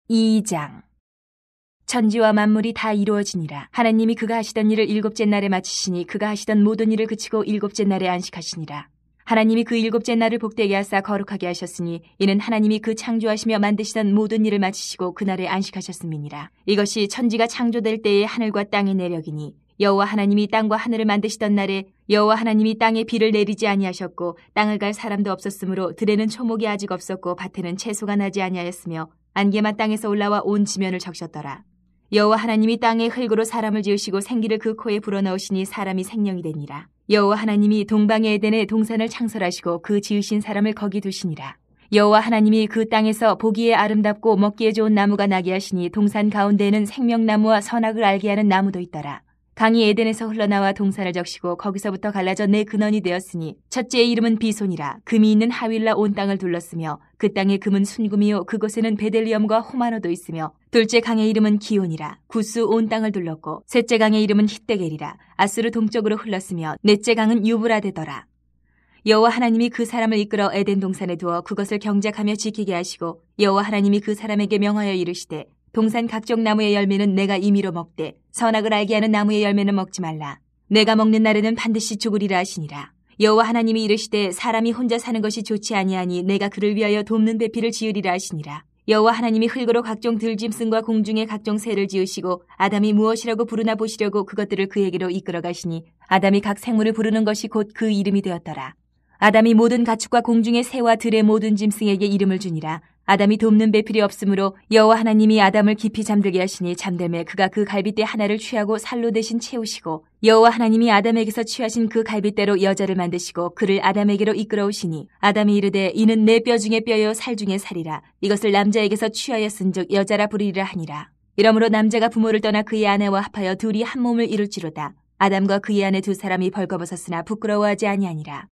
2장. 천지와 만물이 다 이루어지니라. 하나님이 그가 하시던 일을 일곱째 날에 마치시니 그가 하시던 모든 일을 그치고 일곱째 날에 안식하시니라. 하나님이 그 일곱째 날을 복되게 하사 거룩하게 하셨으니 이는 하나님이 그 창조하시며 만드시던 모든 일을 마치시고 그날에 안식하셨음이니라. 이것이 천지가 창조될 때의 하늘과 땅의 내력이니 여호와 하나님이 땅과 하늘을 만드시던 날에 여호와 하나님이 땅에 비를 내리지 아니하셨고 땅을 갈 사람도 없었으므로 들에는 초목이 아직 없었고 밭에는 채소가 나지 아니하였으며 안개만 땅에서 올라와 온 지면을 적셨더라. 여호와 하나님이 땅의 흙으로 사람을 지으시고 생기를 그 코에 불어넣으시니 사람이 생명이 되니라. 여호와 하나님이 동방의 에덴에 동산을 창설하시고 그 지으신 사람을 거기 두시니라. 여호와 하나님이 그 땅에서 보기에 아름답고 먹기에 좋은 나무가 나게 하시니 동산 가운데에는 생명나무와 선악을 알게 하는 나무도 있더라. 강이 에덴에서 흘러나와 동산을 적시고 거기서부터 갈라져 네 근원이 되었으니 첫째의 이름은 비손이라. 금이 있는 하윌라 온 땅을 둘렀으며 그 땅의 금은 순금이요 그곳에는 베델리엄과 호마노도 있으며 둘째 강의 이름은 기온이라. 구스 온 땅을 둘렀고 셋째 강의 이름은 히데겔이라. 아스루 동쪽으로 흘렀으며 넷째 강은 유브라데더라. 여호와 하나님이 그 사람을 이끌어 에덴 동산에 두어 그것을 경작하며 지키게 하시고 여호와 하나님이 그 사람에게 명하여 이르시되 동산 각종 나무의 열매는 내가 임의로 먹되 선악을 알게 하는 나무의 열매는 먹지 말라. 내가 먹는 날에는 반드시 죽으리라 하시니라. 여호와 하나님이 이르시되 사람이 혼자 사는 것이 좋지 아니하니 내가 그를 위하여 돕는 배필을 지으리라 하시니라. 여호와 하나님이 흙으로 각종 들짐승과 공중의 각종 새를 지으시고 아담이 무엇이라고 부르나 보시려고 그것들을 그에게로 이끌어 가시니 아담이 각 생물을 부르는 것이 곧 그 이름이 되었더라. 아담이 모든 가축과 공중의 새와 들의 모든 짐승에게 이름을 주니라. 아담이 돕는 배필이 없으므로 여호와 하나님이 아담을 깊이 잠들게 하시니 잠됨에 그가 그 갈빗대 하나를 취하고 살로 대신 채우시고 여호와 하나님이 아담에게서 취하신 그 갈빗대로 여자를 만드시고 그를 아담에게로 이끌어오시니 아담이 이르되 이는 내 뼈 중에 뼈요 살 중에 살이라. 이것을 남자에게서 취하였은즉 여자라 부르리라 하니라. 이러므로 남자가 부모를 떠나 그의 아내와 합하여 둘이 한 몸을 이룰지로다. 아담과 그의 아내 두 사람이 벌거벗었으나 부끄러워하지 아니하니라.